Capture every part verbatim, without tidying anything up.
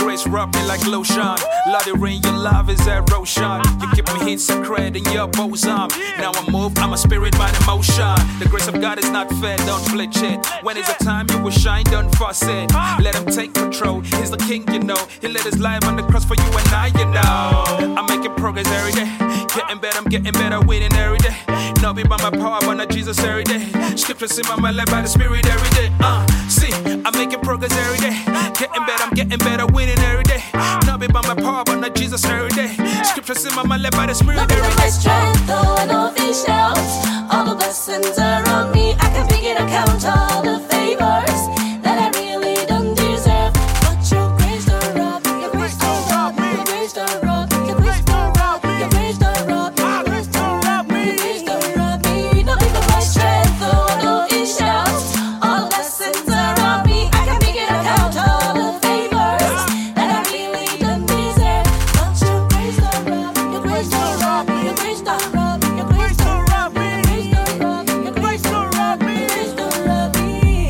grace rub me like lotion. Lord, the rain, your love is erosion. You keep me hit sacred in your bosom. Now I move, I'm a spirit by emotion. The grace of God is not fair, don't flinch it. When is the time you will shine, don't fuss it. Let him take control, he's the king, you know. He let his life on the cross for you and I, you know. I'm making progress every day. Getting better, I'm getting better, winning every day. Not be by my power, but not Jesus every day. Scriptures in my life by the spirit every day. Uh, see, I'm making progress every day. Getting better, I'm getting better, winning every day. Not be by my power, but not Jesus every day. Scriptures in my life by the spirit every day. My strength, though I know these shouts. All the blessings around me, I can begin to count all the favors that I really don't deserve. But your grace don't rob me, your grace don't rob me, your grace don't rob me, your grace don't rob me, your grace don't rob me, your grace don't rob me, your grace don't rob me. Not even my strength, though I know it shouts. All the blessings around me, I can begin to count all the favors that I really don't deserve. But your grace don't rob me, your grace don't rob me, your grace don't rob me, your grace don't rob me, your grace don't rob me, your grace don't rob me, your grace don't rob me.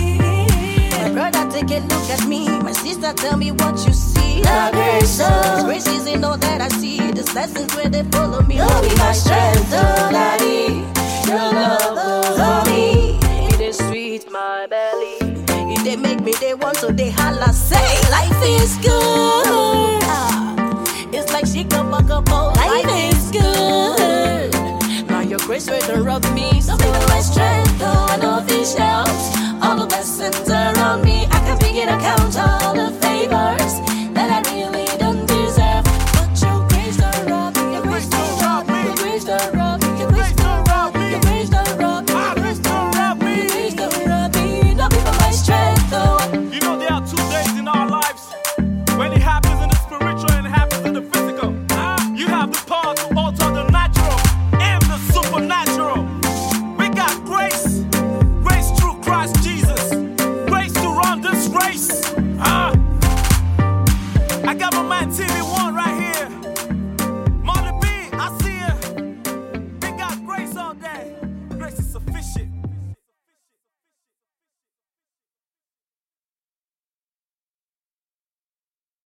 My brother, take a look at me. My sister, tell me what you see. The grace of grace is in all that I see. The blessings where they follow me. Oh, be my strength, oh, Daddy. Your love over me. It is sweet, my belly. If they make me, they want to, they holla, say, life is good. Ah, it's like she come back up, oh, life is good. Now your grace will don't rub me. So be my strength, though I know these shouts. All the blessings around me, I can begin to count all the favors that I really don't deserve. But your grace don't rob me, your grace don't rob me, your grace don't rob me, your grace don't rob me, your grace don't rob me, your grace don't rob me, your grace don't rob me. Not be for my strength, though. You know there are two days in our lives when it happens in the spiritual and it happens in the physical. You have the power to alter the natural and the supernatural. We got grace, grace through Christ Jesus, grace to run this race. Ah, I got my man T V one right here. Molly B, I see ya. We got grace all day. Grace is sufficient.